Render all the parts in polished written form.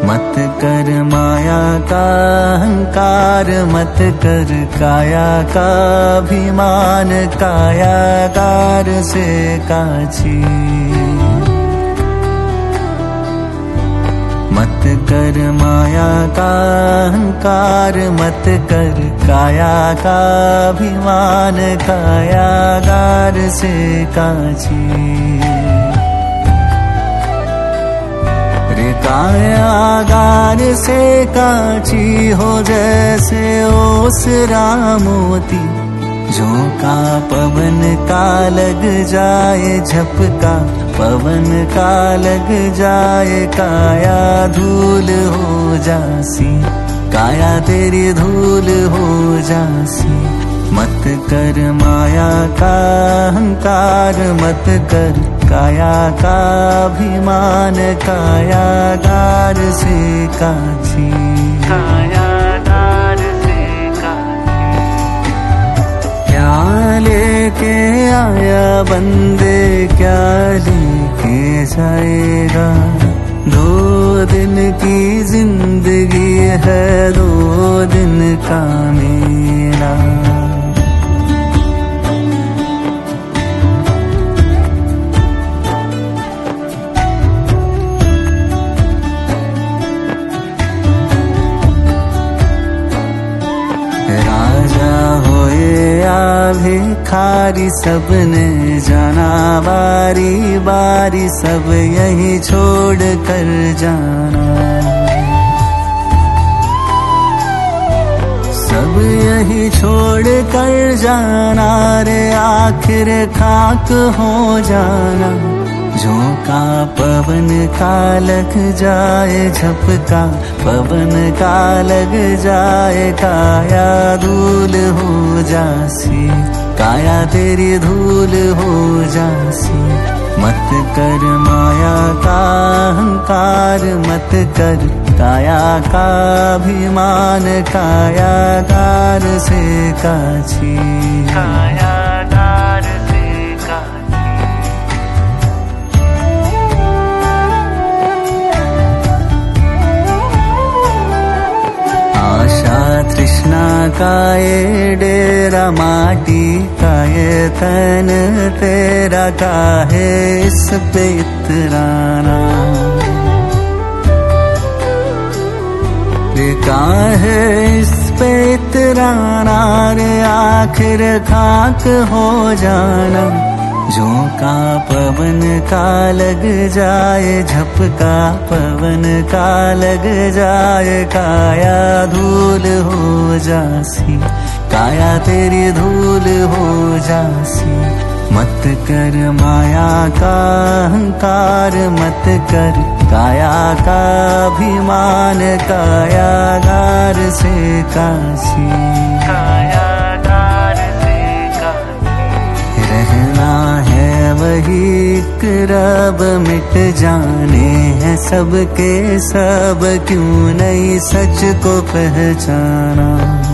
मत कर माया का अहंकार, मत कर काया का अभिमान, कायागार से काछी। मत कर माया का अहंकार, मत कर काया का अभिमान, कायागार से काछी। कायागार से काची हो जैसे ओसरा मोती, झोंका पवन का लग जाए, झपका पवन का लग जाए, काया धूल हो जासी, काया तेरी धूल हो जासी। मत कर माया का अहंकार, मत कर काया का अभिमान, कायागार से काछी। कायागार से काछी। क्या लेके आया बंदे, क्या लेके जाएगा? 2 दिन की जिंदगी है, 2 दिन का मेला। भिखारी सबने जाना, बारी बारी सब यही छोड़ कर जाना। सब यही छोड़ कर जाना रे, आखिर खाक हो जाना। झोंका पवन का लग जाए, झपका पवन का लग जाए, काया धूल हो जासी, काया तेरी धूल हो जासी। मत कर माया का अहंकार, मत कर काया का अभिमान, कायागार से काछी। कायागार से काछी। आशा तृष्णा का ये डेरा, माटी का ये तन तेरा, काहे इस पे इतराना? काहे इस पे इतराना रे, आखिर खाक हो जाना। झोंका पवन का लग जाए, झपका पवन का लग जाए, काया धूल हो जासी, काया तेरी धूल हो जासी। मत कर माया का अहंकार, मत कर काया का अभिमान, कायागार से काछी। कायागार से काछी। रहना है वही एक रब, मिट जाने हैं सबके सब, क्यों नहीं सच को पहचाना?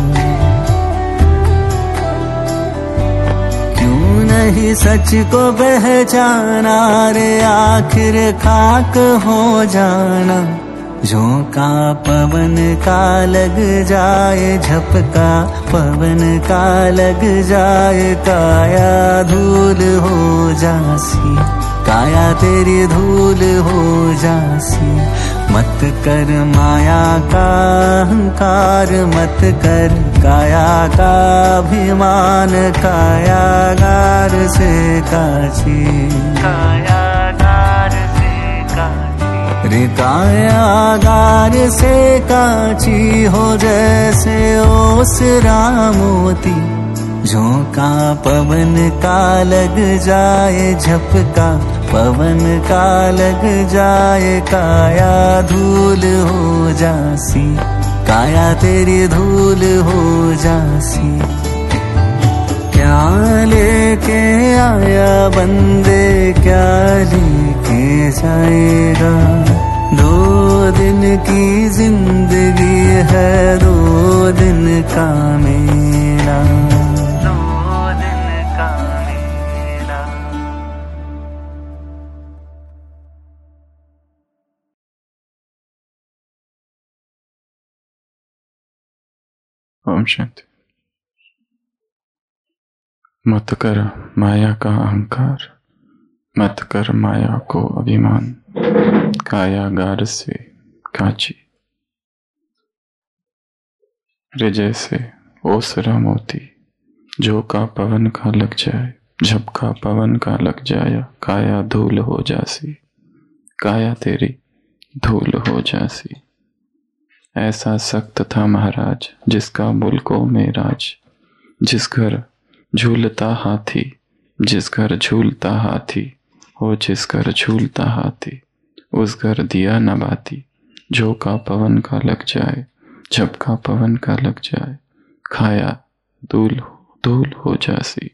नहीं सच को पहचाना रे, आखिर खाक हो जाना। झोंका पवन का लग जाए, झपका पवन का लग जाए, काया धूल हो जासी, काया तेरी धूल हो जासी। मत कर माया का अहंकार, मत कर काया का अभिमान, कायागार से काछी। कायागार से काछी। रे कायागार से काछी हो जैसे ओसरा मोती, झोंका पवन का लग जाए, झपका पवन का लग जाए, काया धूल हो जासी, काया तेरी धूल हो जासी। क्या लेके आया बंदे, क्या लेके जाएगा? 2 दिन की जिंदगी है, 2 दिन का मेला। ओम शांति। मत कर माया का अहंकार, मत कर माया को अभिमान, कायागार से कांची। रे जैसे ओसरा मोती, जो का पवन का लग जाए, झपका पवन का लग जाया, काया धूल हो जासी, काया तेरी धूल हो जासी। ऐसा सख्त था महाराज, जिसका मुल्कों में राज, जिस घर झूलता हाथी, जिस घर झूलता हाथी हो, जिस घर झूलता हाथी, उस घर दिया न बाती। जो का पवन का लग जाए, झपका पवन का लग जाए, खाया धूल धूल हो जासी।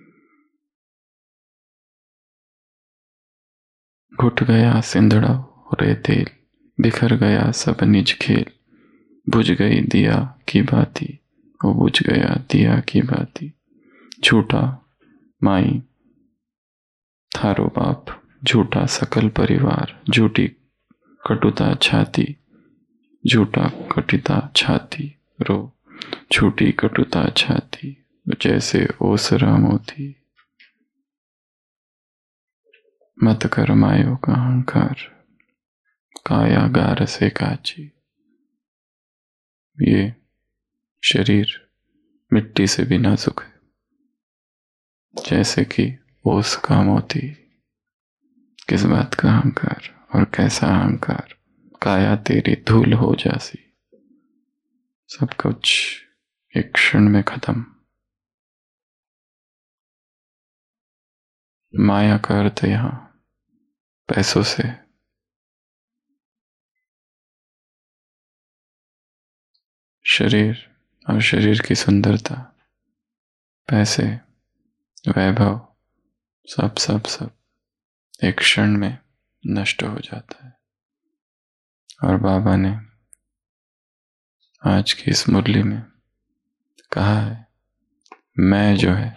घुट गया सिंधड़ा रे तेल, बिखर गया सब निज खेल, बुझ गई दिया की बाती, वो बुझ गया दिया की बाती। झूठा माई थारो बाप, झूठा सकल परिवार, झूठी कटुता छाती, झूठा कटिता छाती रो, झूठी कटुता छाती, जैसे ओसरा मोती। मत कर मायो का अहंकार, कायागार से काची। ये शरीर मिट्टी से भी नाजुक है, जैसे कि ओस का मोती। किस बात का अहंकार और कैसा अहंकार, काया तेरी धूल हो जासी। सब कुछ एक क्षण में खत्म। माया का अर्थ यहां पैसों से, शरीर और शरीर की सुंदरता, पैसे, वैभव, सब सब सब एक क्षण में नष्ट हो जाता है। और बाबा ने आज की इस मुरली में कहा है, मैं जो है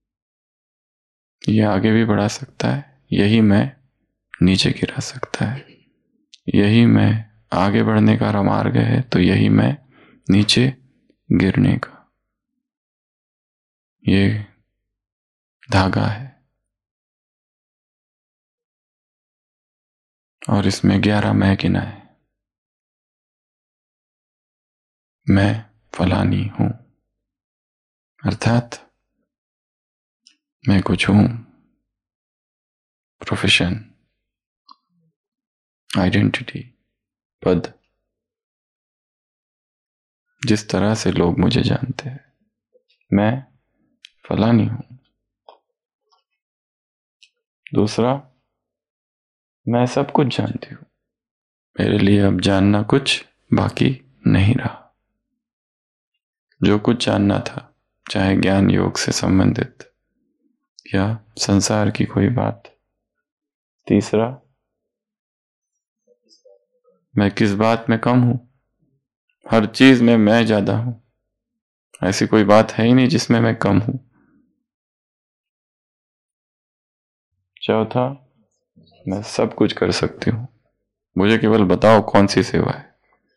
ये आगे भी बढ़ा सकता है, यही मैं नीचे गिरा सकता है। यही मैं आगे बढ़ने का मार्ग है, तो यही मैं नीचे गिरने का ये धागा है। और इसमें 11 मैं गिना है। मैं फलानी हूं, अर्थात मैं कुछ हूं। प्रोफेशन, आइडेंटिटी, पद, जिस तरह से लोग मुझे जानते हैं, मैं फलानी हूं। दूसरा, मैं सब कुछ जानती हूं, मेरे लिए अब जानना कुछ बाकी नहीं रहा। जो कुछ जानना था, चाहे ज्ञान योग से संबंधित या संसार की कोई बात। तीसरा, मैं किस बात में कम हूं, हर चीज में मैं ज्यादा हूं, ऐसी कोई बात है ही नहीं जिसमें मैं कम हूं। चौथा, मैं सब कुछ कर सकती हूं, मुझे केवल बताओ कौन सी सेवा है।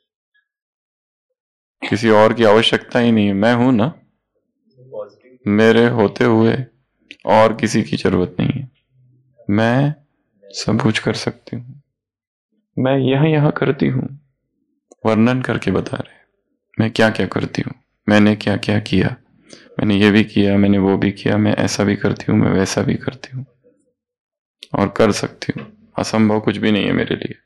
किसी और की आवश्यकता ही नहीं है, मैं हूं ना, मेरे होते हुए और किसी की जरूरत नहीं है। मैं सब कुछ कर सकती हूं, मैं यहां करती हूं। वर्णन करके बता रहे मैं क्या क्या करती हूं, मैंने क्या क्या किया, मैंने ये भी किया, मैंने वो भी किया, मैं ऐसा भी करती हूं, मैं वैसा भी करती हूं और कर सकती हूं। असंभव कुछ भी नहीं है मेरे लिए।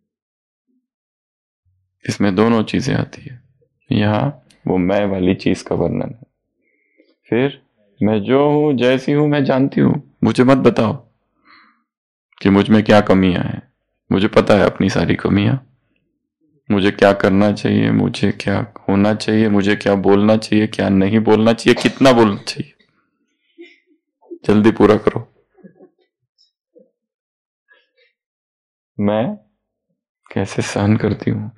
इसमें दोनों चीजें आती है। यहां वो मैं वाली चीज का वर्णन है। फिर मैं जो हूं, जैसी हूं, मैं जानती हूं। मुझे मत बताओ कि मुझ में क्या कमियां हैं, मुझे पता है अपनी सारी कमियां। मुझे क्या करना चाहिए, मुझे क्या होना चाहिए, मुझे क्या बोलना चाहिए, क्या नहीं बोलना चाहिए, कितना बोलना चाहिए। जल्दी पूरा करो। मैं कैसे सहन करती हूं,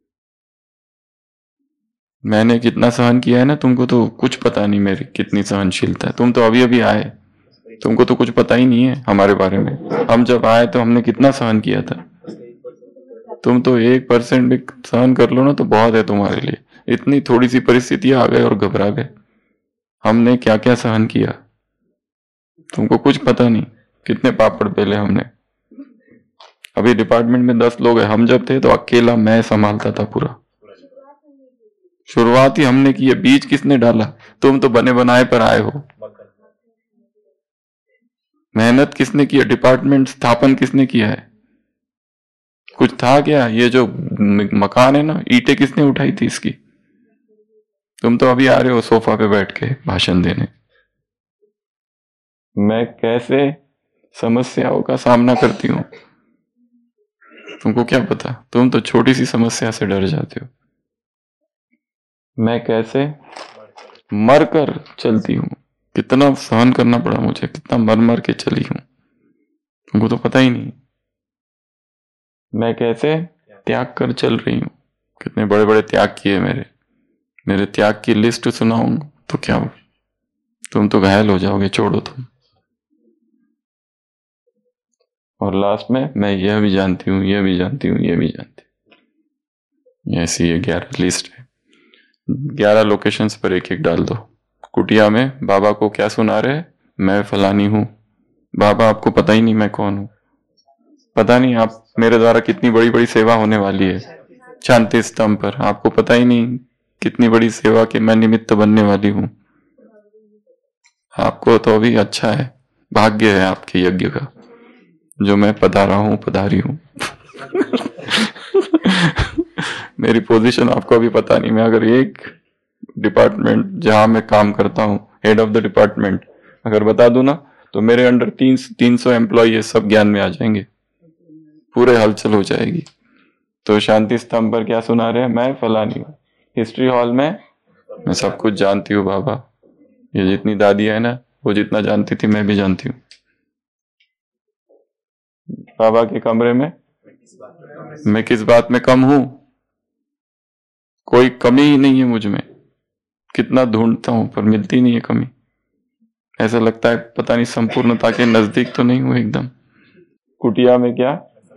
मैंने कितना सहन किया है ना, तुमको तो कुछ पता नहीं मेरी कितनी सहनशीलता है। तुम तो अभी अभी आए, तुमको तो कुछ पता ही नहीं है हमारे बारे में। हम जब आए तो हमने कितना सहन किया था। तुम तो 1% भी सहन कर लो ना तो बहुत है तुम्हारे लिए। इतनी थोड़ी सी परिस्थितियां आ गए और घबरा गए। हमने क्या क्या सहन किया, तुमको कुछ पता नहीं, कितने पापड़ बेले हमने। अभी डिपार्टमेंट में 10 लोग हैं, हम जब थे तो अकेला मैं संभालता था पूरा। शुरुआत ही हमने की है, बीज किसने डाला? तुम तो बने बनाए पर आए हो। मेहनत किसने की है? डिपार्टमेंट स्थापन किसने किया है? कुछ था क्या? ये जो मकान है ना, ईंटें किसने उठाई थी इसकी? तुम तो अभी आ रहे हो सोफा पे बैठ के भाषण देने। मैं कैसे समस्याओं का सामना करती हूँ तुमको क्या पता? तुम तो छोटी सी समस्या से डर जाते हो। मैं कैसे मर कर चलती हूँ, कितना सहन करना पड़ा मुझे, कितना मर मर के चली हूं, तुमको तो पता ही नहीं। मैं कैसे त्याग कर चल रही हूँ, कितने बड़े बड़े त्याग किए मेरे त्याग की लिस्ट सुनाऊं तो क्या हो, तुम तो घायल हो जाओगे, छोड़ो तुम। और लास्ट में मैं यह भी जानती हूँ, यह भी जानती हूँ, यह भी जानती हूँ। ऐसी ये 11 लिस्ट है। 11 लोकेशंस पर एक एक डाल दो। कुटिया में बाबा को क्या सुना रहे? मैं फलानी हूं। बाबा आपको पता ही नहीं मैं कौन हूं, पता नहीं आप मेरे द्वारा कितनी बड़ी बड़ी सेवा होने वाली है शांति स्तंभ पर, आपको पता ही नहीं कितनी बड़ी सेवा के मैं निमित्त बनने वाली हूं। आपको तो अभी अच्छा है, भाग्य है आपके यज्ञ का जो मैं पधारा हूं, पधारी हूं। मेरी पोजीशन आपको अभी पता नहीं। मैं अगर एक डिपार्टमेंट जहां मैं काम करता हूं, हेड ऑफ द डिपार्टमेंट, अगर बता दूं ना तो मेरे अंडर 300 एम्प्लॉय सब ज्ञान में आ जाएंगे, पूरे हलचल हो जाएगी। तो शांति स्तंभ पर क्या सुना रहे हैं? मैं फलानी हूँ। हिस्ट्री हॉल में मैं सब कुछ जानती हूँ बाबा, ये जितनी दादी है ना वो जितना जानती थी मैं भी जानती हूँ। बाबा के कमरे में मैं किस बात में कम हूं? कोई कमी ही नहीं है मुझ में, कितना ढूंढता हूं पर मिलती नहीं है कमी। ऐसा लगता है पता नहीं संपूर्णता के नजदीक तो नहीं हूं एकदम। कुटिया में क्या?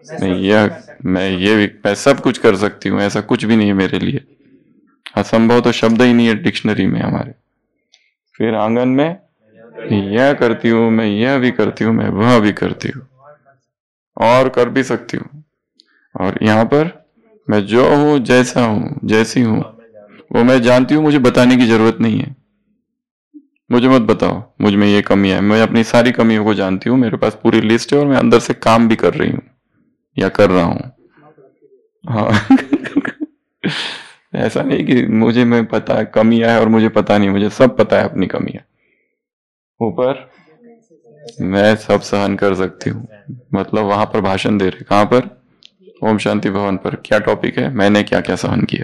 मैं सब कुछ कर सकती हूँ, ऐसा कुछ भी नहीं है मेरे लिए। असंभव तो शब्द ही नहीं है डिक्शनरी में हमारे। फिर आंगन में यह करती हूँ, मैं यह भी करती हूँ, मैं वह भी करती हूँ और कर भी सकती हूँ। और यहाँ पर मैं जो हूँ, जैसा हूँ, जैसी हूँ वो मैं जानती हूँ, मुझे बताने की जरूरत नहीं है। मुझे मत बताओ मुझ में ये कमी है, मैं अपनी सारी कमियों को जानती हूँ, मेरे पास पूरी लिस्ट है और मैं अंदर से काम भी कर रही हूँ या कर रहा हूँ। हाँ। ऐसा नहीं कि मुझे मैं पता है कमियां है और मुझे पता नहीं, मुझे सब पता है अपनी कमियां। ऊपर मैं सब सहन कर सकती हूँ, मतलब वहां पर भाषण दे रहे, कहां पर? ओम शांति भवन पर। क्या टॉपिक है? मैंने क्या क्या सहन किया।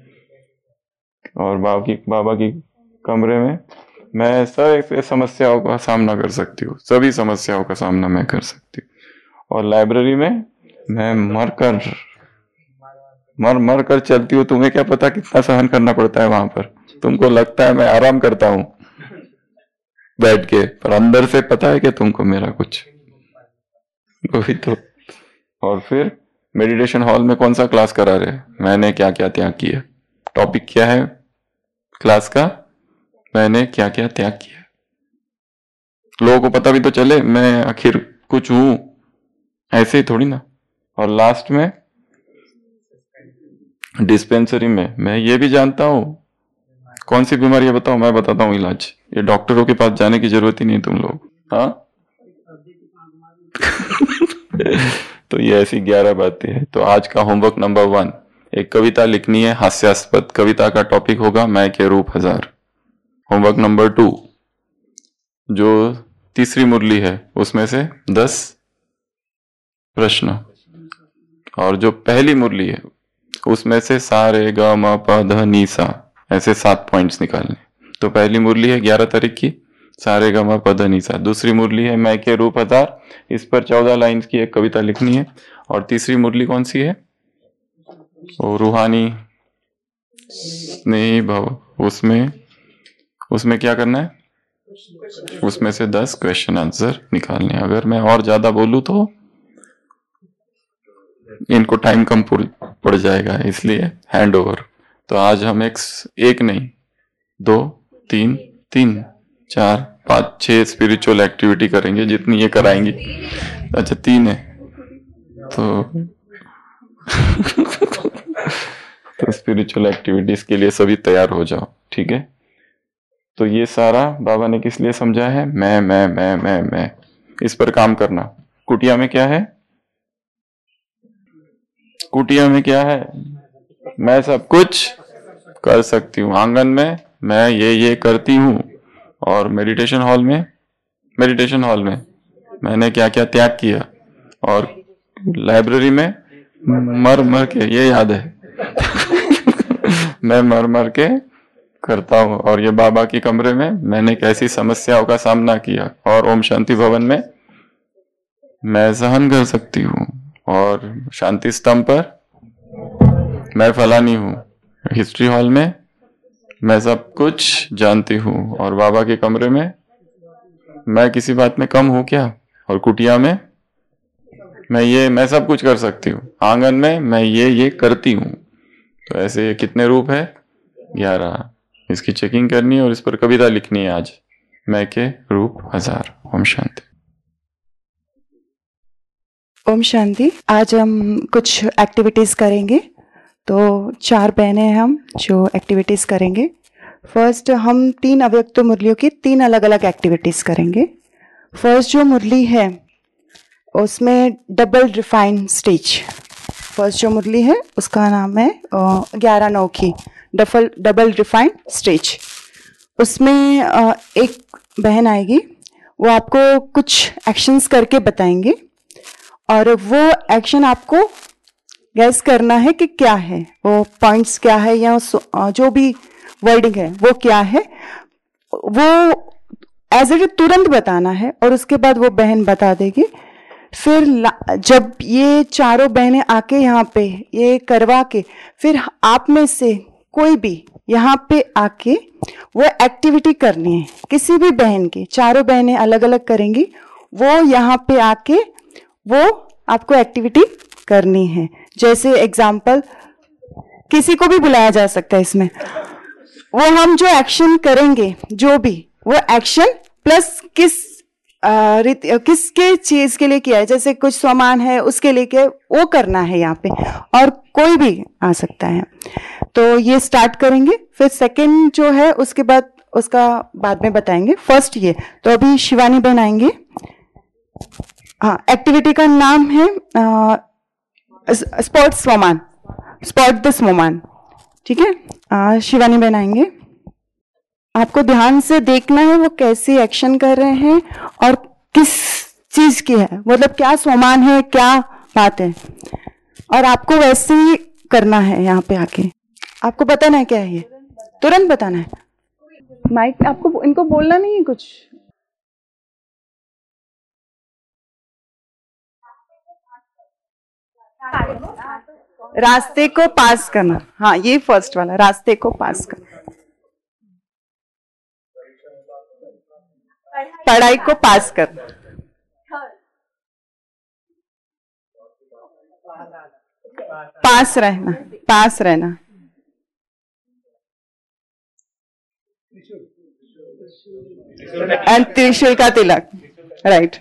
और बाबा की कमरे में मैं सब समस्याओं का सामना कर सकती हूँ, सभी समस्याओं का सामना मैं कर सकती हूँ। और लाइब्रेरी में मैं मर कर चलती हूँ। तुम्हें क्या पता कितना सहन करना पड़ता है वहां पर? तुमको लगता है मैं आराम करता हूँ बैठ के, पर अंदर से पता है कि तुमको मेरा कुछ वही तो। और फिर मेडिटेशन हॉल में कौन सा क्लास करा रहे? मैंने क्या क्या त्याग किया। टॉपिक क्या है क्लास का? मैंने क्या क्या त्याग किया। लोगों को पता भी तो चले मैं आखिर कुछ हूं, ऐसे ही थोड़ी ना। और लास्ट में डिस्पेंसरी में मैं ये भी जानता हूं कौन सी बीमारी है, बताओ मैं बताता हूँ इलाज। ये डॉक्टरों के पास जाने की जरूरत ही नहीं तुम लोग। हाँ। तो ये ऐसी 11 बातें हैं। तो आज का होमवर्क नंबर 1, एक कविता लिखनी है हास्यास्पद। कविता का टॉपिक होगा मैं के रूप हजार। होमवर्क नंबर 2, जो तीसरी मुरली है उसमें से 10 प्रश्न, और जो पहली मुरली है उसमें से सा रे ग म प ध नी सा, ऐसे 7 पॉइंट्स निकालने। तो पहली मुरली है 11 तारीख की, सा रे ग म प ध नी सा। दूसरी मुरली है मैं के रूप हजार, इस पर 14 लाइंस की एक कविता लिखनी है। और तीसरी मुरली कौन सी है? वो रूहानी स्नेही भव, उसमें क्या करना है? उसमें से 10 क्वेश्चन आंसर निकालने। अगर मैं और ज्यादा बोलूं तो इनको टाइम कम पड़ जाएगा, इसलिए हैंड ओवर। तो आज हम एक नहीं, 2, 3, 3, 4, 5, 6 स्पिरिचुअल एक्टिविटी करेंगे, जितनी ये कराएंगी। अच्छा 3 है तो तो स्पिरिचुअल एक्टिविटीज के लिए सभी तैयार हो जाओ, ठीक है। तो ये सारा बाबा ने किस लिए समझा है? मैं इस पर काम करना। कुटिया में क्या है? कुटिया में क्या है? मैं सब कुछ कर सकती हूँ। आंगन में मैं ये करती हूँ। और मेडिटेशन हॉल में मैंने क्या क्या त्याग किया। और लाइब्रेरी में मर के, ये याद है मैं मर के करता हूँ। और ये बाबा के कमरे में मैंने कैसी समस्याओं का सामना किया। और ओम शांति भवन में मैं सहन कर सकती हूँ। और शांति स्तंभ पर मैं फलानी हूँ। हिस्ट्री हॉल में मैं सब कुछ जानती हूँ। और बाबा के कमरे में मैं किसी बात में कम हूँ क्या? और कुटिया में मैं सब कुछ कर सकती हूँ। आंगन में मैं ये करती हूँ। तो ऐसे कितने रूप है? 11। इसकी चेकिंग करनी है और इस पर कविता लिखनी है आज। मैं के रूप 1000। ओम शांति। ओम शांति। आज हम कुछ एक्टिविटीज करेंगे। तो 4 बहनें हैं हम जो एक्टिविटीज करेंगे। फर्स्ट हम 3 अव्यक्त मुरलियों की 3 अलग अलग एक्टिविटीज करेंगे। फर्स्ट जो मुरली है उसमें डबल रिफाइन स्टेज। फर्स्ट जो मुरली है उसका नाम है 11/9 की डबल रिफाइन स्टेज। उसमें एक बहन आएगी, वो आपको कुछ एक्शंस करके बताएंगे और वो एक्शन आपको गैस करना है कि क्या है, वो पॉइंट्स क्या है या जो भी वर्डिंग है वो क्या है, वो एज इट तुरंत बताना है। और उसके बाद वो बहन बता देगी। फिर जब ये चारों बहनें आके यहाँ पे ये करवा के, फिर आप में से कोई भी यहाँ पे आके वो एक्टिविटी करनी है किसी भी बहन की। चारों बहनें अलग अलग करेंगी, वो यहाँ पे आके वो आपको एक्टिविटी करनी है। जैसे एग्जाम्पल, किसी को भी बुलाया जा सकता है इसमें। वो हम जो एक्शन करेंगे, जो भी वो एक्शन प्लस किसके चीज के लिए किया है, जैसे कुछ सामान है उसके लिए किया है, वो करना है यहाँ पे। और कोई भी आ सकता है। तो ये स्टार्ट करेंगे। फिर सेकंड जो है उसके बाद उसका बाद में बताएंगे। फर्स्ट ये तो अभी शिवानी बहन आएंगे। हाँ, एक्टिविटी का नाम है स्पॉट द स्वमान। ठीक है, शिवानी बहन आएंगे। आपको ध्यान से देखना है वो कैसे एक्शन कर रहे हैं और किस चीज की है, मतलब क्या स्वमान है, क्या बात है। और आपको वैसे ही करना है। यहाँ पे आके आपको बताना है क्या है, ये तुरंत बताना है। माइक आपको इनको बोलना नहीं है कुछ। रास्ते को पास करना। हाँ, ये फर्स्ट वाला, रास्ते को पास करना। पढ़ाई को पास करना। पास रहना। एंड त्रिशूल का तिलक। राइट।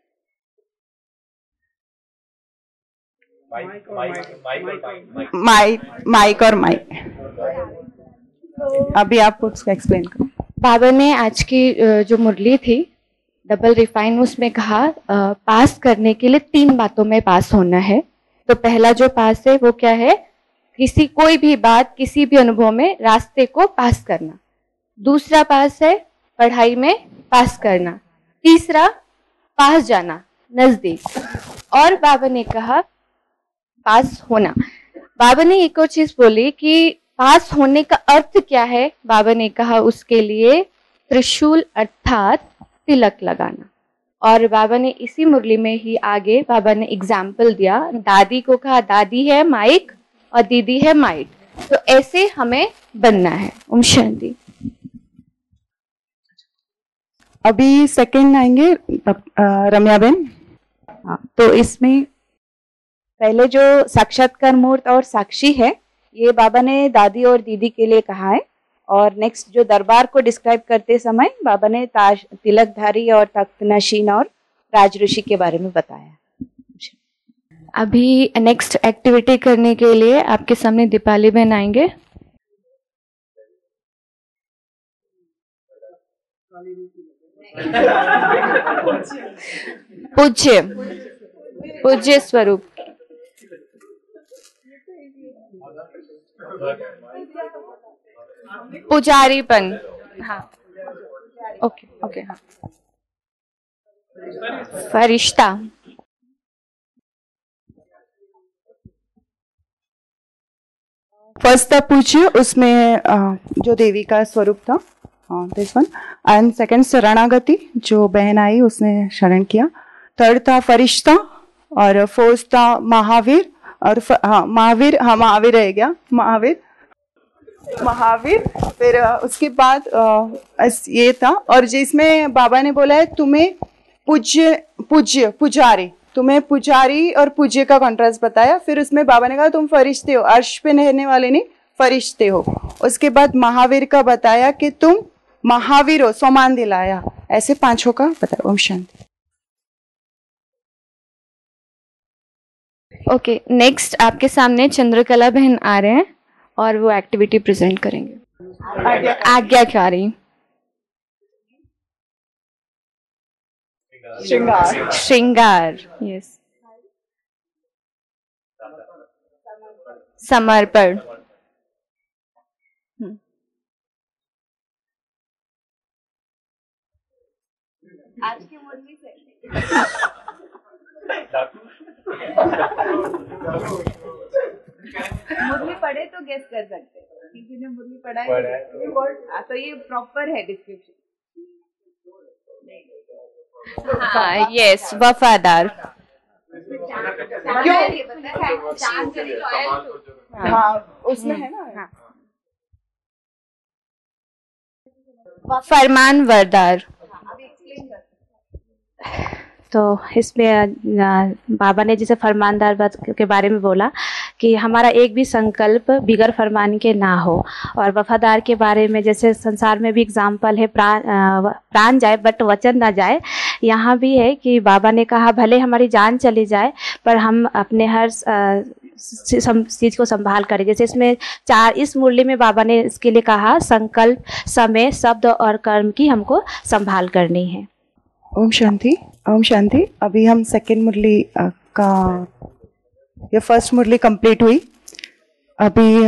माइक और माइक। अभी आप उसको एक्सप्लेन करो। बाबा ने आज की जो मुरली थी डबल रिफाइन, उसमें कहा पास करने के लिए 3 बातों में पास होना है। तो पहला जो पास है वो क्या है? कोई भी बात, किसी भी अनुभव में रास्ते को पास करना। दूसरा पास है पढ़ाई में पास करना। तीसरा पास जाना, नजदीक। और बाबा ने कहा पास होना। बाबा ने एक और चीज बोली कि पास होने का अर्थ क्या है। बाबा ने कहा उसके लिए त्रिशूल अर्थात तिलक लगाना। और बाबा ने इसी मुरली में ही आगे बाबा ने एग्जाम्पल दिया। दादी को कहा दादी है माइक और दीदी है माइट, तो ऐसे हमें बनना है। ओम शांति। अभी सेकंड आएंगे रम्या बेन। तो इसमें पहले जो साक्षात्कार मूर्त और साक्षी है ये बाबा ने दादी और दीदी के लिए कहा है। और नेक्स्ट जो दरबार को डिस्क्राइब करते समय बाबा ने ताज, तिलकधारी और तख्त नशीन और राज ऋषि के बारे में बताया। अभी नेक्स्ट एक्टिविटी करने के लिए आपके सामने दीपाली बहन आएंगे। पूज्य पूज्य स्वरूप पुजारीपन। हाँ ओके ओके। हाँ फरिश्ता। फर्स्ट था पूज्य, उसमें जो देवी का स्वरूप था, दिस वन। एंड सेकंड शरणागति, जो बहन आई उसने शरण किया। थर्ड था फरिश्ता और फोर्थ था महावीर। और महावीर, हाँ महावीर रह गया, महावीर। फिर उसके बाद ये था। और जिसमें बाबा ने बोला है तुम्हें पुजारी, तुम्हें पुजारी और पूज्य का कॉन्ट्रास्ट बताया। फिर उसमें बाबा ने कहा तुम फरिश्ते हो, अर्श पे रहने वाले नहीं, फरिश्ते हो। उसके बाद महावीर का बताया कि तुम महावीर हो, सम्मान दिलाया। ऐसे पांचों का बताया। ओम शांति। ओके नेक्स्ट आपके सामने चंद्रकला बहन आ रहे हैं और वो एक्टिविटी प्रेजेंट करेंगे। आज्ञाकारी। श्रृंगार। यस। समर्पण। आज की मुरली से मुरली पढ़े तो गेस कर सकते हैं, किसी ने मुरली पढ़ा है तो ये प्रॉपर है डिस्क्रिप्शन। हाँ यस, वफादार। हाँ उसमें है ना। फरमानबरदार। तो इसमें बाबा ने जैसे फरमानदार के बारे में बोला कि हमारा एक भी संकल्प बिगर फरमान के ना हो। और वफादार के बारे में जैसे संसार में भी एग्जाम्पल है, प्राण जाए बट वचन ना जाए। यहाँ भी है कि बाबा ने कहा भले हमारी जान चली जाए पर हम अपने हर चीज़ को संभाल करें। जैसे इसमें इस मुरली में बाबा ने इसके लिए कहा संकल्प, समय, शब्द और कर्म की हमको संभाल करनी है। ओम शांति। ओम शांति। अभी हम सेकेंड मुरली का, ये फर्स्ट मुरली कंप्लीट हुई। अभी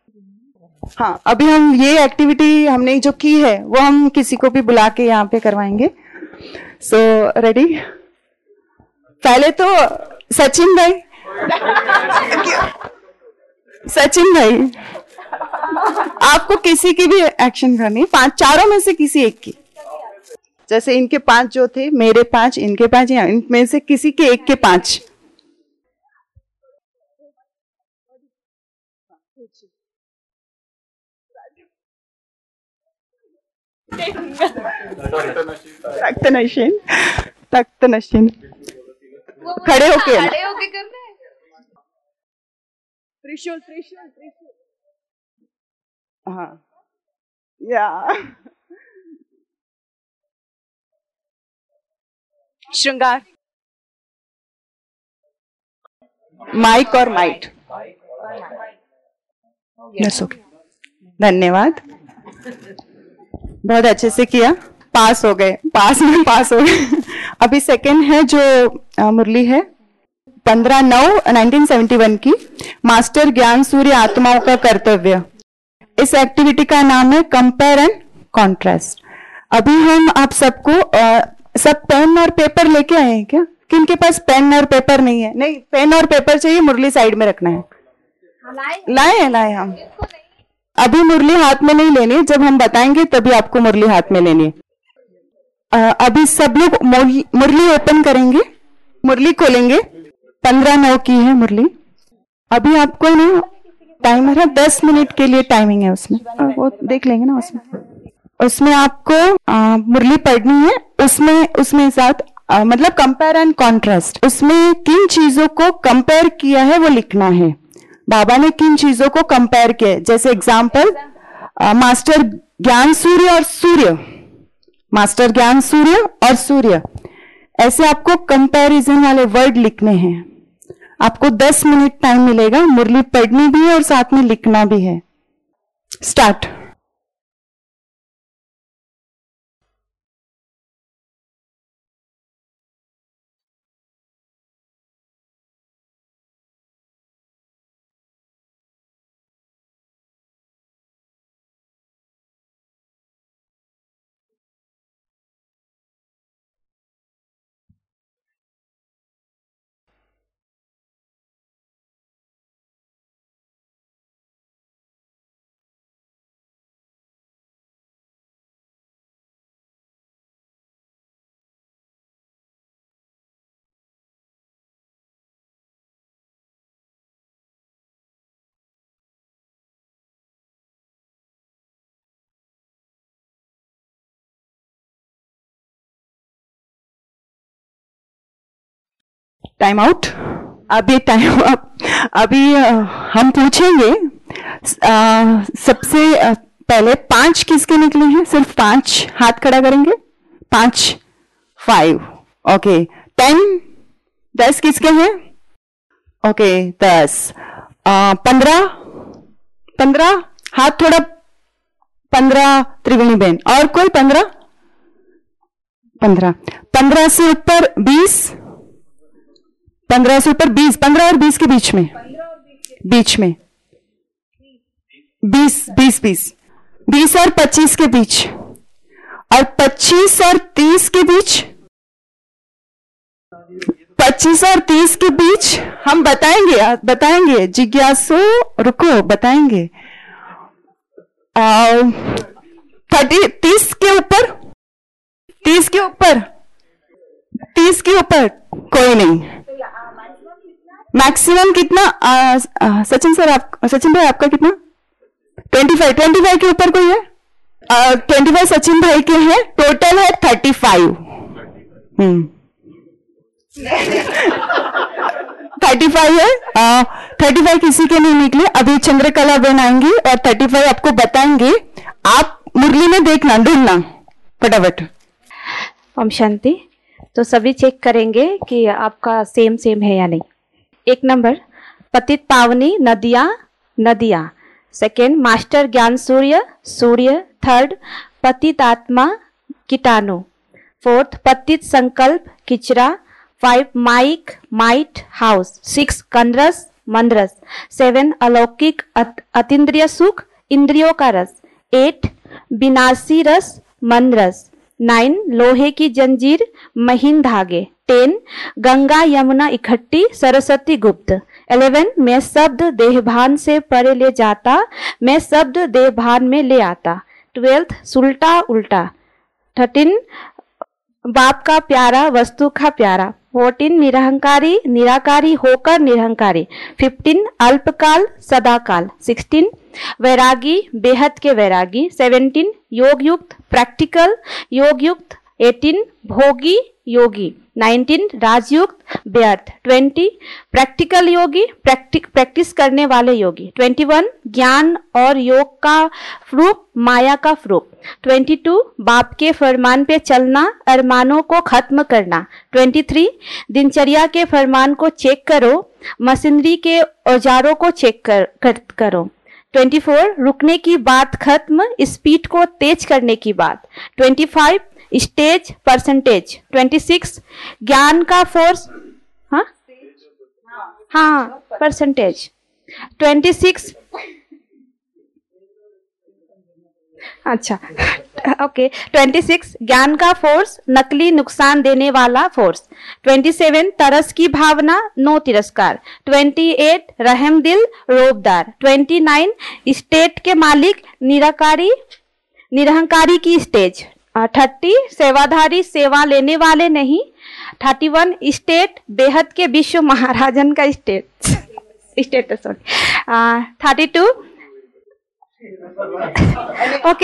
हम ये एक्टिविटी हमने जो की है वो हम किसी को भी बुला के यहाँ पे करवाएंगे। So ready. पहले तो सचिन भाई, आपको किसी की भी एक्शन करनी, चारों में से किसी एक की। जैसे इनके 5 जो थे, मेरे 5, इनके 5, या इनमें से किसी के एक के 5। तख्त नशीन खड़े होके करना है। त्रिशूल। हाँ या श्रृंगार, माइक और माइट। यस ओके, धन्यवाद, बहुत अच्छे से किया। पास हो गए। अभी सेकंड है जो मुरली है 15/9/1971 की, मास्टर ज्ञान सूर्य आत्माओं का कर्तव्य। इस एक्टिविटी का नाम है कंपेयर एंड कॉन्ट्रास्ट। अभी हम आप सबको सब पेन और पेपर लेके आए हैं क्या? किनके पास पेन और पेपर नहीं है? नहीं, पेन और पेपर चाहिए, मुरली साइड में रखना है। लाए हम। अभी मुरली हाथ में नहीं लेनी, जब हम बताएंगे तभी आपको मुरली हाथ में लेनी है। अभी सब लोग मुरली ओपन करेंगे, मुरली खोलेंगे। 15/9 की है मुरली। अभी आपको ना टाइमर है 10 मिनट के लिए टाइमिंग है उसमें, वो देख लेंगे ना। उसमें आपको मुरली पढ़नी है। उसमें साथ मतलब कंपेयर एंड कॉन्ट्रास्ट, उसमें किन चीजों को कंपेयर किया है वो लिखना है। बाबा ने किन चीजों को कंपेयर किया, जैसे एग्जाम्पल मास्टर ज्ञान सूर्य और सूर्य, मास्टर ज्ञान सूर्य और सूर्य, ऐसे आपको कंपैरिजन वाले वर्ड लिखने हैं। आपको 10 मिनट टाइम मिलेगा, मुरली पढ़नी भी है और साथ में लिखना भी है। स्टार्ट। Time out. अभी हम पूछेंगे सबसे पहले 5 किसके निकले हैं, सिर्फ 5 हाथ खड़ा करेंगे। 5 5 ओके। 10 किसके हैं? ओके 10 15 हाथ थोड़ा, 15 त्रिवेणी बहन। और कोई 15 से ऊपर 20, 15 से ऊपर 20, 15 और 20 के बीच में 20 और 25 के बीच, और 25 और 30 के बीच, 25 और 30 के बीच हम बताएंगे जिज्ञासु, रुको बताएंगे। 30 के ऊपर, 30 के ऊपर कोई नहीं। मैक्सिमम कितना? सचिन भाई आपका कितना? 25 के ऊपर कोई है? 25 सचिन भाई के हैं, टोटल है 35। 35 है। 35 किसी के नहीं निकले। अभी चंद्रकला बहन आएंगी और 35 आपको बताएंगे। आप मुरली में देखना, ढूंढना फटाफट। ओम शांति। तो सभी चेक करेंगे कि आपका सेम है या नहीं। 1 नंबर पतित पावनी नदियां। सेकेंड मास्टर ज्ञान सूर्य। थर्ड पतित आत्मा कीटाणु। 4th पतित संकल्प किचरा। 5 माइट हाउस। 6 कंद्रस मंद्रस। 7 अलौकिक अतीन्द्रिय सुख इंद्रियों का रस। 8 विनाशी रस मन रस। 9 लोहे की जंजीर महीन धागे। 10 गंगा यमुना इकट्ठी सरस्वती गुप्त। 11 मैं शब्द देहभान से परे ले जाता, मैं शब्द देहभान में ले आता। 12th सुलटा उल्टा। 13 बाप का प्यारा वस्तु का प्यारा। 14 निराकारी होकर निरहंकारी। 15 अल्पकाल सदाकाल। 16 वैरागी बेहद के वैरागी। 17 योग युक्त प्रैक्टिकल योग युक्त। 18 भोगी योगी। 19 राजयुक्त व्यर्थ। 20 प्रैक्टिकल योगी प्रैक्टिस करने वाले योगी। 21 ज्ञान और योग का फ्रूप माया का फ्रूप। 22 बाप के फरमान पे चलना, अरमानों को खत्म करना। 23 दिनचर्या के फरमान को चेक करो, मशीनरी के औजारों को चेक करो। 24 रुकने की बात खत्म, स्पीड को तेज करने की बात। 25 स्टेज परसेंटेज। 26 ज्ञान का फोर्स, हाँ परसेंटेज। 26 अच्छा ओके। 26 ज्ञान का फोर्स नकली नुकसान देने वाला फोर्स। 27 तरस की भावना नो तिरस्कार। 28 रहम दिल रोबदार। 29 स्टेट के मालिक निरहंकारी की स्टेज। 30 सेवाधारी सेवा लेने वाले नहीं। 31 स्टेट बेहद के विश्व महाराजन का स्टेट। 32 ओके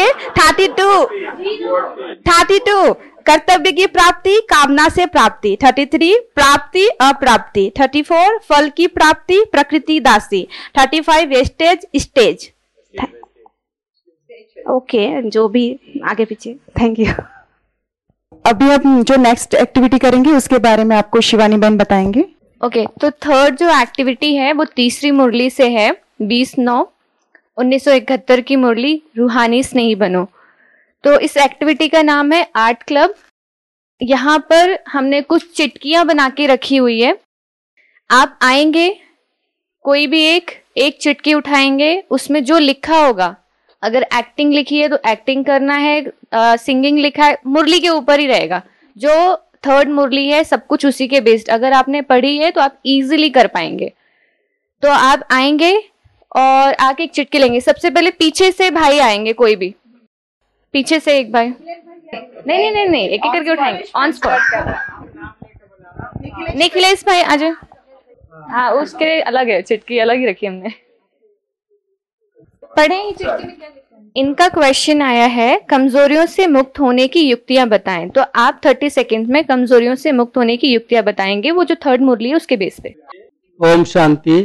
32 कर्तव्य की प्राप्ति, कामना से प्राप्ति। 33 प्राप्ति अप्राप्ति। 34 फल की प्राप्ति, प्रकृति दासी। 35 वेस्टेज स्टेज। ओके जो भी आगे पीछे। Thank you. अभी हम जो नेक्स्ट एक्टिविटी करेंगे उसके बारे में आपको शिवानी बहन बताएंगे। ओके, तो थर्ड जो एक्टिविटी है वो तीसरी मुरली से है, 20/9/1971 की मुरली, रूहानी स्नेही बनो। तो इस एक्टिविटी का नाम है आर्ट क्लब। यहाँ पर हमने कुछ चिटकियां बना के रखी हुई है। आप आएंगे, कोई भी एक चिटकी उठाएंगे, उसमें जो लिखा होगा, अगर एक्टिंग लिखी है तो एक्टिंग करना है, सिंगिंग लिखा है, मुरली के ऊपर ही रहेगा। जो थर्ड मुरली है सब कुछ उसी के बेस्ड, अगर आपने पढ़ी है तो आप इजीली कर पाएंगे। तो आप आएंगे और आके एक चिटकी लेंगे। सबसे पहले पीछे से भाई आएंगे, कोई भी पीछे से एक भाई, नहीं, एक एक करके उठाएंगे ऑन स्पॉट। निखिलेश भाई आ जाए। हाँ, उसके अलग है, चिटकी अलग ही रखी हमने। पढ़े चिटकी में क्या लिखा है? इनका क्वेश्चन आया है, कमजोरियों से मुक्त होने की युक्तियां बताएं। तो आप 30 सेकेंड में कमजोरियों से मुक्त होने की युक्तियां बताएंगे, वो जो थर्ड मुरली है उसके बेस पे। ओम शांति।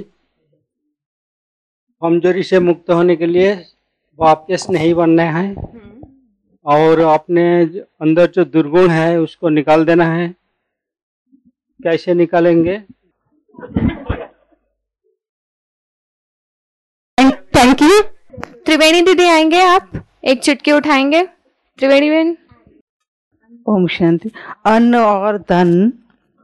कमजोरी से मुक्त होने के लिए वापस नहीं बनना है और अपने अंदर जो दुर्गुण है उसको निकाल देना है। कैसे निकालेंगे? Thank you. त्रिवेणी दीदी आएंगे, आप एक चिटकी उठाएंगे। त्रिवेणी बहन। ओम शांति। अन्न और धन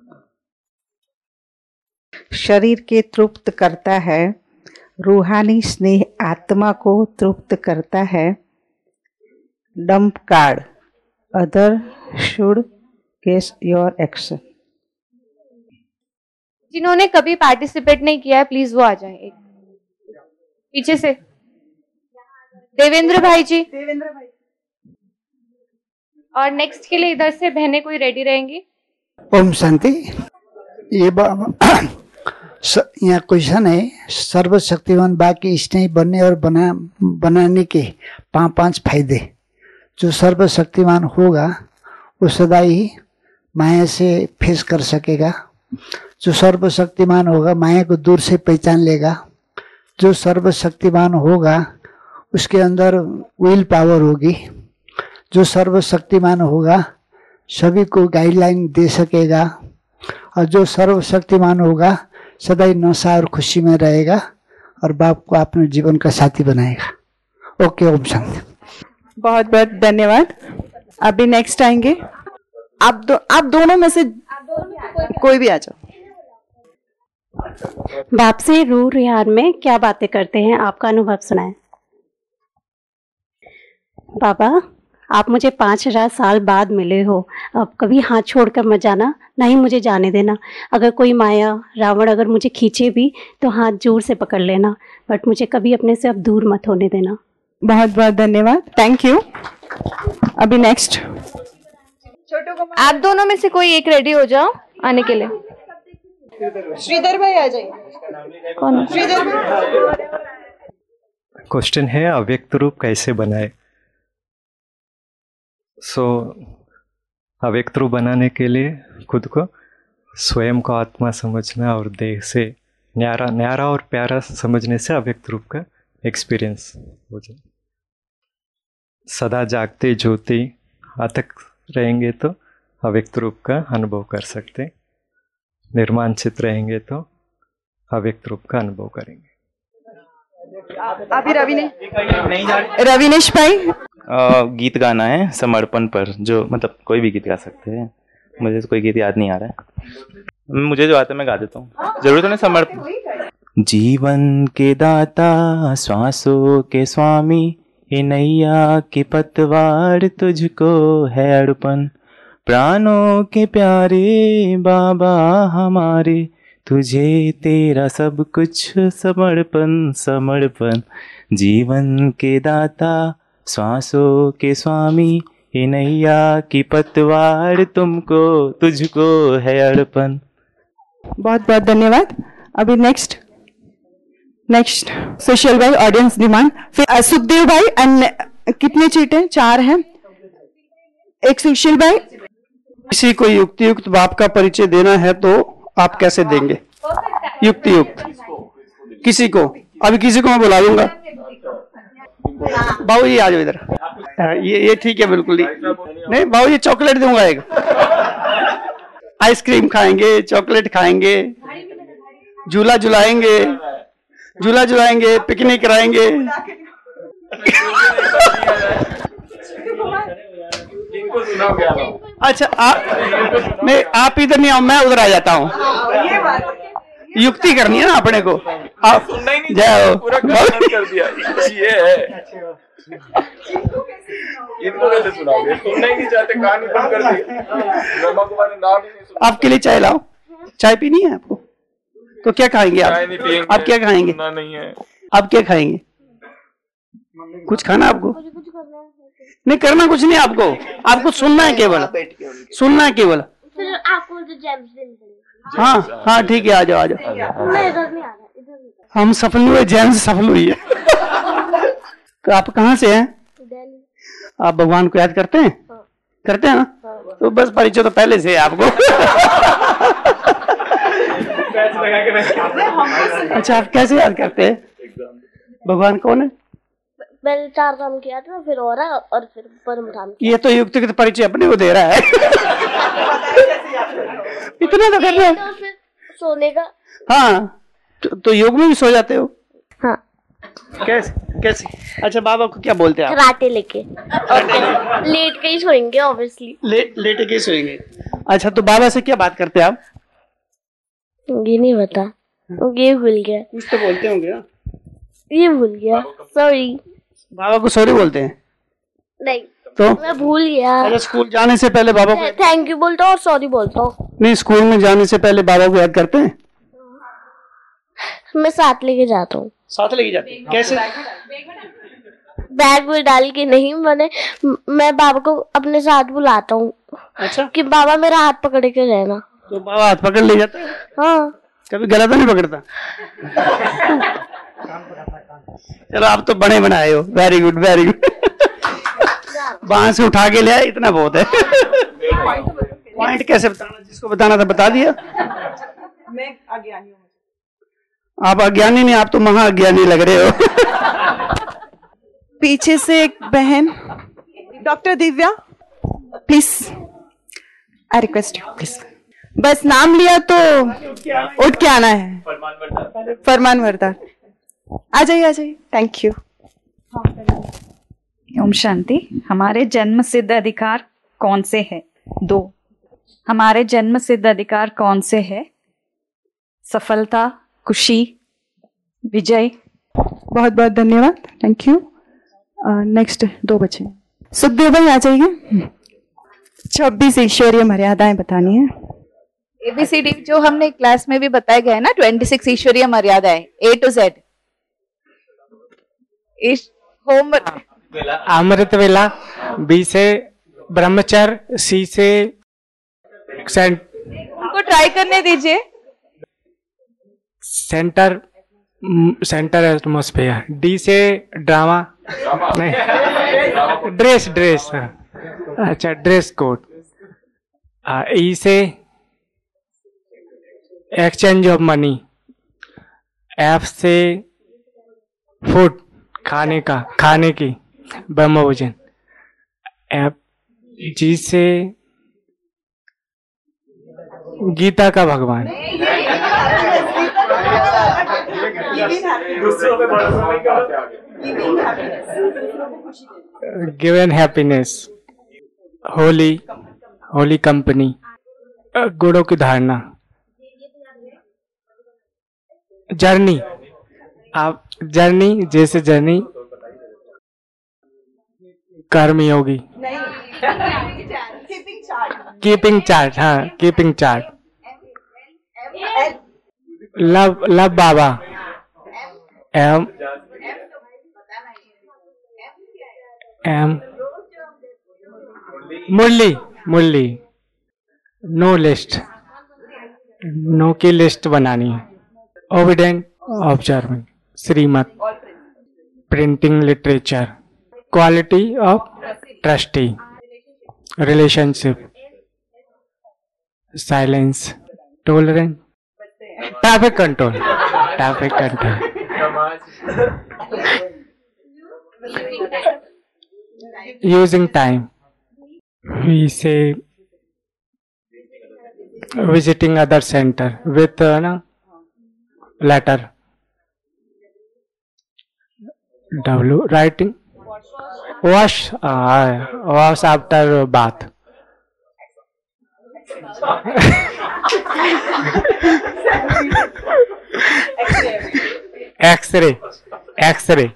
शरीर के तृप्त करता है, रूहानी स्नेह आत्मा को तृप्त करता है। Dump card, other should guess your action. जिन्होंने कभी पार्टिसिपेट नहीं किया है प्लीज वो आ जाए। एक पीछे से देवेंद्र भाई जी। और नेक्स्ट के लिए इधर से बहनें कोई रेडी रहेंगी। ओम शांति। ये यहाँ क्वेश्चन है, सर्वशक्तिमान बाकी स्नेही बनने और बनाने के 5 फायदे। जो सर्वशक्तिमान होगा वो सदा ही माया से फेस कर सकेगा। जो सर्वशक्तिमान होगा माया को दूर से पहचान लेगा। जो सर्वशक्तिमान होगा उसके अंदर विल पावर होगी। जो सर्वशक्तिमान होगा सभी को गाइडलाइन दे सकेगा। और जो सर्वशक्तिमान होगा सदा ही नशा और खुशी में रहेगा और बाप को अपने जीवन का साथी बनाएगा। ओके, ओम शांति। बहुत बहुत धन्यवाद। अभी नेक्स्ट आएंगे, आप दोनों में से कोई भी आ जाओ। बाप से रूह रिहान में क्या बातें करते हैं, आपका अनुभव सुनाएं। बाबा, आप मुझे 5000 साल बाद मिले हो, अब कभी हाथ छोड़कर मत जाना, नहीं मुझे जाने देना। अगर कोई माया रावण अगर मुझे खींचे भी तो हाथ जोर से पकड़ लेना, बट मुझे कभी अपने से अब दूर मत होने देना। बहुत बहुत धन्यवाद, थैंक यू। अभी नेक्स्ट आप दोनों में से कोई एक रेडी हो जाओ आने के लिए। श्रीधर भाई आ जाइए। कौन? श्रीधर भाई। क्वेश्चन है, अव्यक्त रूप कैसे बनाए। अव्यक्त रूप बनाने के लिए खुद को स्वयं को आत्मा समझना और देह से न्यारा और प्यारा समझने से अव्यक्त रूप का एक्सपीरियंस हो जाए। सदा जागते ज्योति आतक रहेंगे तो अव्यक्त रूप का अनुभव कर सकते। निर्मांचित रहेंगे तो अव्यक्त रूप का अनुभव करेंगे। अभी रविनेश भाई। गीत गाना है समर्पण पर, जो मतलब कोई भी गीत गा सकते हैं। मुझे तो कोई गीत याद नहीं आ रहा है, मुझे जो आता है मैं गा देता हूँ। जरूर तो नहीं समर्पण। जीवन के दाता श्वासों के स्वामी, हे नैया की पतवार तुझको है अर्पण। प्राणों के प्यारे बाबा हमारे, तुझे तेरा सब कुछ समर्पण समर्पण। जीवन के दाता श्वासों के स्वामी, हे नैया की पतवार तुझको है अर्पण। बहुत बहुत धन्यवाद। अभी नेक्स्ट नेक्स्ट सुशील भाई, ऑडियंस डिमांड। फिर सुखदेव भाई एंड कितने चीटें? 4 हैं। एक सुशील भाई। किसी को युक्तियुक्त बाप का परिचय देना है तो आप कैसे देंगे? युक्तियुक्त किसी को, अभी किसी को मैं बुला लूंगा। बाबू जी आ जाओ इधर। ये ठीक है, बिल्कुल नहीं बाबू जी, चॉकलेट दूंगा एक। आइसक्रीम खाएंगे, चॉकलेट खाएंगे, झूला झुलाएंगे, पिकनिक कराएंगे। अच्छा आप इधर नहीं आओ, मैं उधर आ जाता हूँ। युक्ति करनी है ना अपने को। आप जाओ, कर दिया ये है। इनको कैसे सुनाओगे? सुनना ही नहीं चाहते, कहानी बंद कर दी। ब्रह्मा कुमारी नाम ही नहीं सुना। आपके लिए चाय लाओ। चाय पीनी है आपको? तो क्या खाएंगे आप? आप क्या खाएंगे? नहीं है। आप क्या खाएंगे? कुछ खाना आपको? नहीं करना कुछ नहीं आपको सुनना है केवल, सुनना है केवल। हाँ ठीक है, आ जाओ। हम सफल हुए, जेम्स सफल हुई है। तो आप कहाँ से हैं? आप भगवान को याद करते हैं? करते हैं ना? तो बस परिचय तो पहले से है आपको। अच्छा, आप कैसे याद करते हैं? भगवान कौन है? पहले 4 काम किया था, फिर और फिर परम धाम। ये तो युक्तिगत परिचय अपने को दे रहा है। इतना तो कर रहे हैं। फिर सोने का। हाँ तो योग में भी सो जाते हो? हाँ। कैसे? अच्छा, बाबा को क्या बोलते हैं आप? कराटे लेके और लेट के ही सोएंगे ऑब्वियसली। लेट के ही सोएंगे। अच्छा, तो बाबा से क्या बात करते हैं आप? ये नहीं बता, ये भूल गया। कुछ तो बोलते होंगे ना? ये भूल गया, सॉरी। बाबा को सॉरी बोलते हैं? नहीं तो मैं भूल गया। अच्छा, स्कूल जाने से पहले बाबा को थैंक यू बोलता हूँ और सॉरी बोलता हूँ। नहीं, स्कूल में जाने से पहले बाबा को याद करते हैं? मैं साथ लेके जाता हूँ। साथ लेके जाते हैं? कैसे? बैग में डाल के नहीं, मैं बाबा को अपने साथ बुलाता हूँ। अच्छा, कि बाबा मेरा हाथ पकड़ के रहना। तो बाबा हाथ पकड़ ले जाता है? हाँ। कभी गला तो नहीं पकड़ता? चलो, आप तो बने बनाए हो। Very good. वहां से उठा के ले आए, इतना बहुत है। पॉइंट कैसे बताना? जिसको बताना था बता दिया। मैं अज्ञानी हूँ। आप अज्ञानी नहीं, आप तो महाअज्ञानी लग रहे हो। पीछे से एक बहन, doctor Divya, please, I request you, please. बस नाम लिया तो उठ के आना है। फरमान वरदान। आ जाइए। Thank you. ओम शांति। हमारे जन्म सिद्ध अधिकार कौन से है? 2। हमारे जन्म सिद्ध अधिकार कौन से है? सफलता, खुशी, विजय। बहुत बहुत धन्यवाद, थैंक यू। नेक्स्ट 2 बचे। सुखदेव भाई आ जाइए। 26 ईश्वरीय मर्यादाएं बतानी है। ABCD जो हमने क्लास में भी बताया गया है ना, 26 ईश्वरीय मर्यादाएं A to Z। अमृत वेला, B से ब्रह्मचर्य, C से उनको ट्राई करने दीजिए। सेंटर एटमॉस्फेयर, D से ड्रामा, नहीं ड्रेस, अच्छा ड्रेस कोड, E से एक्सचेंज ऑफ मनी, F से फूड, खाने की ब्रह्म भोजन, G से गीता का भगवान, गिवन हैप्पीनेस, होली कंपनी, गुणों की धारणा, जर्नी, आप जर्नी जैसे जर्नी, कर्मयोगी, कीपिंग चार्ट, हाँ keeping chart, love Baba, M Murli, no list, no की लिस्ट बनानी है, obedient, observing, Shrimat, printing literature, quality of trustee, relationship, silence, tolerance, traffic control, using time, we say visiting other center with letter. W, writing, wash after bath. X-ray,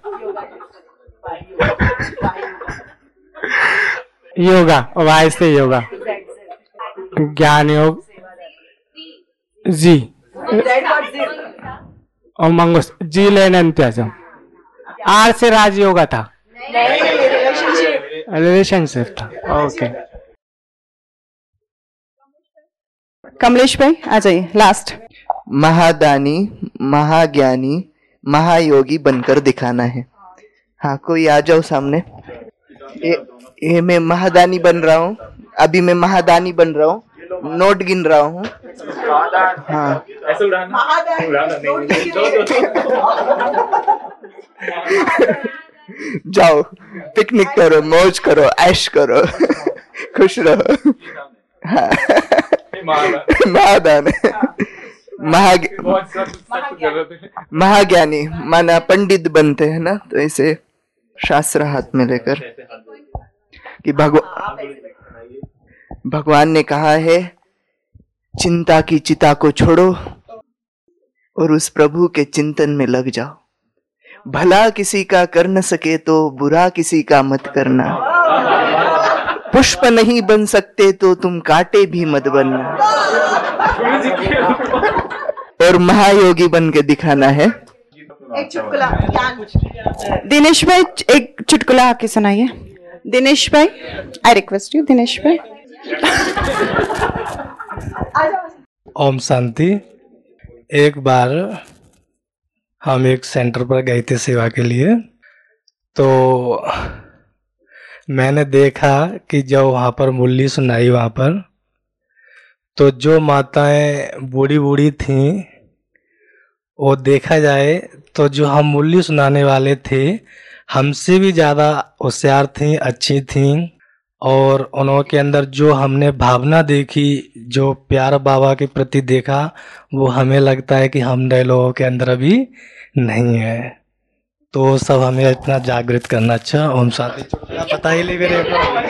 yoga, Y से yoga, ज्ञान योग, जी और मंगोस जी लेन अंत्याजम, are से राज योगा था, relationship था। Okay, Kamlesh भाई आ जाइए last. महादानी, महाज्ञानी, महायोगी बनकर दिखाना है। हाँ, कोई आ जाओ सामने। ये मैं महादानी बन रहा हूँ, अभी मैं महादानी बन रहा हूँ, नोट गिन रहा हूँ। हाँ, जाओ पिकनिक करो, मौज करो, ऐश करो, खुश रहो। हाँ, महादान, महाज्ञानी माना पंडित बनते हैं ना, तो ऐसे शास्त्र हाथ में लेकर कि भगवान ने कहा है चिंता की चिता को छोड़ो और उस प्रभु के चिंतन में लग जाओ। भला किसी का कर न सके तो बुरा किसी का मत करना। पुष्प नहीं बन सकते तो तुम कांटे भी मत बनना। और महायोगी बन के दिखाना है। एक चुटकुला, दिनेश भाई एक चुटकुला आके सुनाइए। दिनेश भाई, आई रिक्वेस्ट यू। दिनेश भाई, ओम शांति। एक बार हम एक सेंटर पर गए थे सेवा के लिए, तो मैंने देखा कि जब वहाँ पर मुरली सुनाई, वहाँ पर तो जो माताएं बूढ़ी बूढ़ी थीं, वो देखा जाए तो जो हम मुरली सुनाने वाले थे हमसे भी ज़्यादा होशियार थीं, अच्छी थीं। और उनके अंदर जो हमने भावना देखी, जो प्यार बाबा के प्रति देखा, वो हमें लगता है कि हम लोगों के अंदर अभी नहीं है। तो सब हमें इतना जागृत करना। अच्छा, ओम शांति। पता ही नहीं मेरे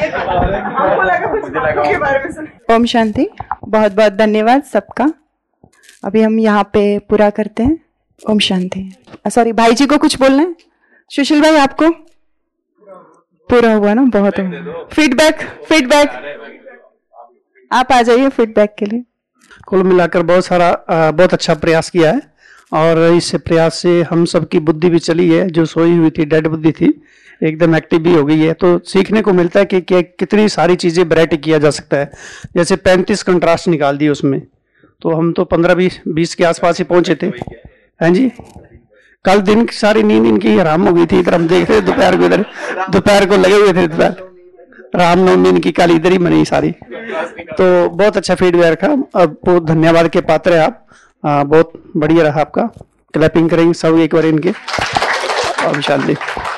को। ओम शांति। बहुत बहुत धन्यवाद सबका। अभी हम यहाँ पे पूरा करते हैं। ओम शांति। सॉरी, भाई जी को कुछ बोलना है? सुशील भाई, आपको पूरा हुआ ना? बहुत हुआ। फीडबैक आप आ जाइए फीडबैक के लिए। कुल मिलाकर बहुत अच्छा प्रयास किया है, और इस प्रयास से हम सबकी बुद्धि भी चली है। जो सोई हुई थी, डेड बुद्धि थी, एकदम एक्टिव भी हो गई है। तो सीखने को मिलता है कि कितनी सारी चीजें वैरायटी किया जा सकता है। जैसे 35 कंट्रास्ट निकाल दिए उसमें, तो हम तो 15-20 के आसपास ही पहुंचे थे। हैं जी, कल दिन की सारी नींद इनकी हराम हो गई थी। इधर हम देख रहे दोपहर को लगे हुए थे। रामनवमी इनकी कल इधर ही मनी सारी। तो बहुत अच्छा फीडबैक था। अब बहुत धन्यवाद के पात्र है आप। बहुत बढ़िया रहा आपका। क्लैपिंग करेंगे सब एक बार इनके। और शांति।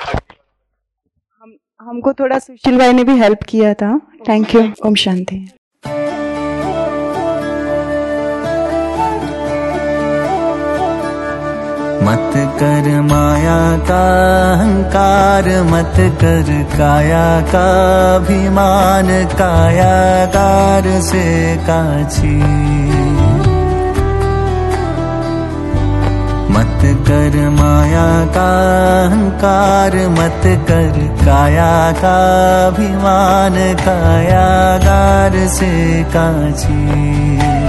हमको थोड़ा सुशील भाई ने भी हेल्प किया था। Thank you. ओम शांति। मत कर माया का अहंकार, मत कर काया का अभिमान, कायागार से काछी। मत कर माया का अहंकार, मत कर काया का अभिमान, कायागार से काछी।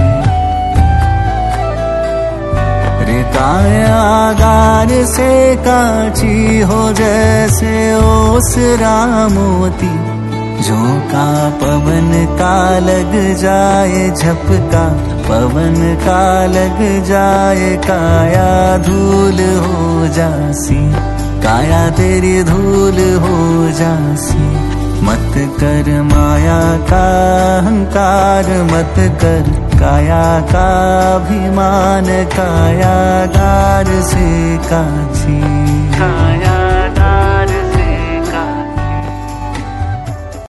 कायागार से कांची हो जैसे ओसरा मोती, झोंका पवन का लग जाए झपका पवन का लग जाए काया धूल हो जासी, काया तेरी धूल हो जासी। मत कर माया का अहंकार, मत कर काया का अभिमान, कायागार से काची।